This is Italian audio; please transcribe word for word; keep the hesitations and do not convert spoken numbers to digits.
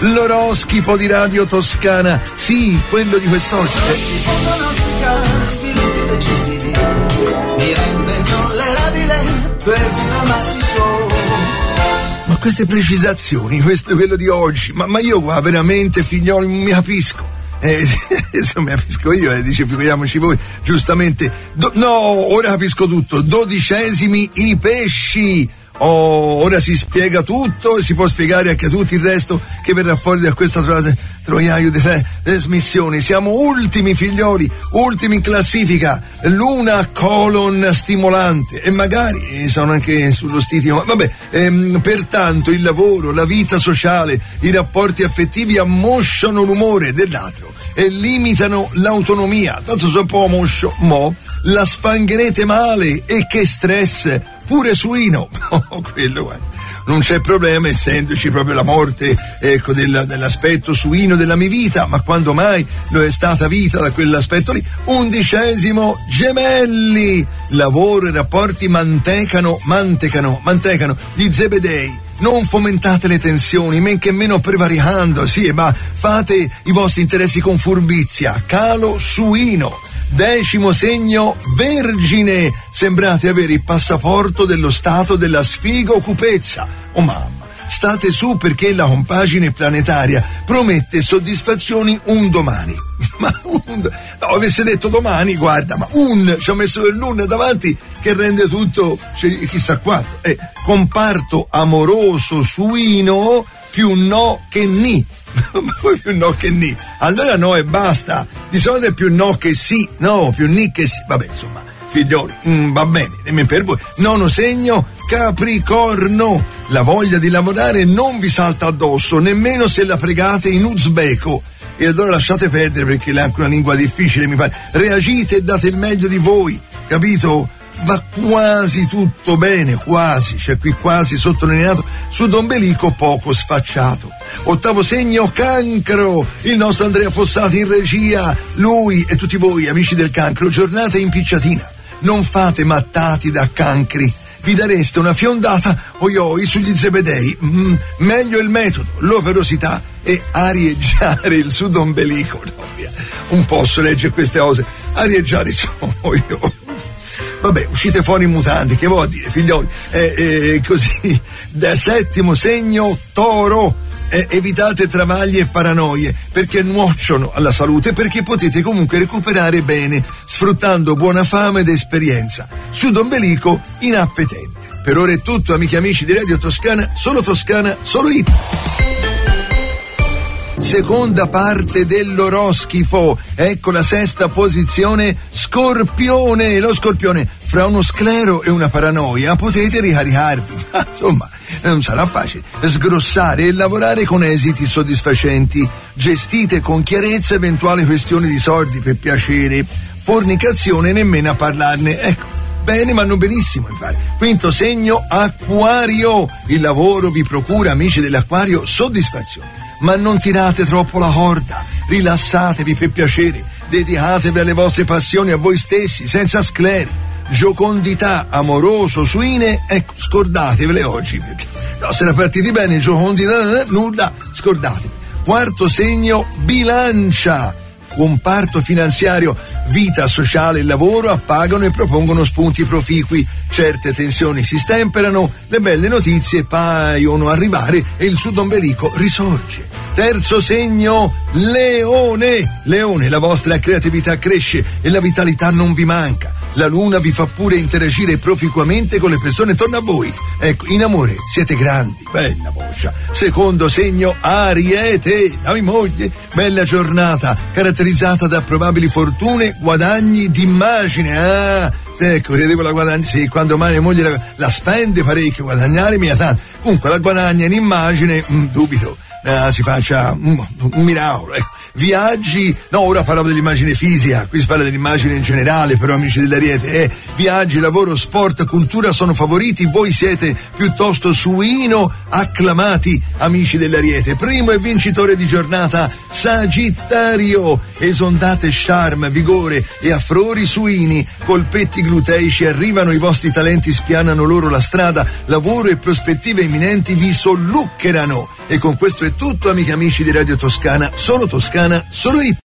L'oroscopo di Radio Toscana, sì, quello di quest'oggi. Sviluppi decisivi, mi reinvento le labile per firmarsi show. Ma queste precisazioni, questo è quello di oggi, ma, ma io qua veramente, figlioli, mi capisco. Eh, adesso mi capisco io, eh, dice figuriamoci voi, giustamente. Do, no, ora capisco tutto. Dodicesimi i pesci. Oh, ora si spiega tutto e si può spiegare anche a tutto il resto che verrà fuori da questa frase troiaio di trasmissioni. Siamo ultimi, figlioli, ultimi in classifica, l'una colon stimolante e magari sono anche sullo stitio, ma vabbè, ehm, pertanto il lavoro, la vita sociale, i rapporti affettivi ammosciano l'umore dell'altro e limitano l'autonomia. Tanto sono un po' ammoscio, mo la sfangherete male e che stress, pure suino. Oh, quello, guarda, non c'è problema, essendoci proprio la morte, ecco, della, dell'aspetto suino della mia vita, ma quando mai lo è stata vita da quell'aspetto lì? Undicesimo, gemelli, lavoro e rapporti mantecano, mantecano, mantecano, gli zebedei. Non fomentate le tensioni, men che meno prevaricando, sì, ma fate i vostri interessi con furbizia, calo suino. Decimo segno, vergine, sembrate avere il passaporto dello stato della sfigocupezza. Oh mamma, state su perché la compagine planetaria promette soddisfazioni un domani. Ma un, no, avesse detto domani, guarda, ma un, ci ho messo l'un davanti che rende tutto, cioè, chissà quanto. Eh, comparto amoroso suino, più no che ni. Ma poi più no che ni, allora no e basta, di solito è più no che sì, no, più ni che sì, vabbè, insomma, figlioli, mm, va bene, nemmeno per voi. Nono segno, Capricorno, la voglia di lavorare non vi salta addosso, nemmeno se la pregate in uzbeko, e allora lasciate perdere perché è anche una lingua difficile, mi pare. Reagite e date il meglio di voi, capito? Va quasi tutto bene, quasi, c'è qui quasi sottolineato, sudombelico poco sfacciato. Ottavo segno, Cancro, il nostro Andrea Fossati in regia, lui e tutti voi amici del Cancro, giornata impicciatina, non fate mattati da cancri, vi dareste una fiondata oi oi sugli zebedei, mm, meglio il metodo, l'operosità e arieggiare il sudombelico, no, via. Non posso leggere queste cose, arieggiare il sudombelico. Vabbè, uscite fuori in mutande, che vuol dire, figlioli? Eh, eh, così, da settimo segno, Toro, eh, evitate travagli e paranoie, perché nuocciono alla salute, perché potete comunque recuperare bene, sfruttando buona fame ed esperienza. Sudombelico inappetente. Per ora è tutto, amici e amici di Radio Toscana, solo Toscana, solo it. Seconda parte dell'oroscifo, ecco la sesta posizione, Scorpione, lo Scorpione, fra uno sclero e una paranoia potete ricaricarvi, ma insomma non sarà facile, sgrossare e lavorare con esiti soddisfacenti, gestite con chiarezza eventuali questioni di soldi per piacere, fornicazione nemmeno a parlarne, ecco. Bene, ma non benissimo, mi pare. Quinto segno, Acquario, il lavoro vi procura, amici dell'Acquario, soddisfazione. Ma non tirate troppo la corda, rilassatevi per piacere, dedicatevi alle vostre passioni, a voi stessi, senza scleri, giocondità, amoroso, suine, ecco, scordatevele oggi, perché no, se era partiti bene, giocondità, nulla, scordatevi. Quarto segno, Bilancia, comparto finanziario, vita sociale e lavoro appagano e propongono spunti proficui, certe tensioni si stemperano, le belle notizie paiono arrivare e il sudombelico risorge. Terzo segno, Leone, Leone, la vostra creatività cresce e la vitalità non vi manca. La luna vi fa pure interagire proficuamente con le persone attorno a voi. Ecco, in amore siete grandi, bella voce. Secondo segno, Ariete, la mia moglie, bella giornata, caratterizzata da probabili fortune, guadagni d'immagine. Ah, ecco, credevo la guadagni, sì, quando mai mia moglie la, la spende parecchio, guadagnare mia tanto. Comunque la guadagna in immagine, mh, dubito, eh, si faccia mh, un miracolo, ecco. viaggi, no, ora parlavo dell'immagine fisica, qui si parla dell'immagine in generale, però amici dell'Ariete, eh, viaggi, lavoro, sport, cultura sono favoriti, voi siete piuttosto suino acclamati, amici dell'Ariete. Primo e vincitore di giornata, Sagittario, esondate charme, vigore e affrori suini, colpetti gluteici, arrivano i vostri talenti, spianano loro la strada, lavoro e prospettive imminenti vi solluccherano. E con questo è tutto, amiche e amici di Radio Toscana, solo Toscana, solo hit.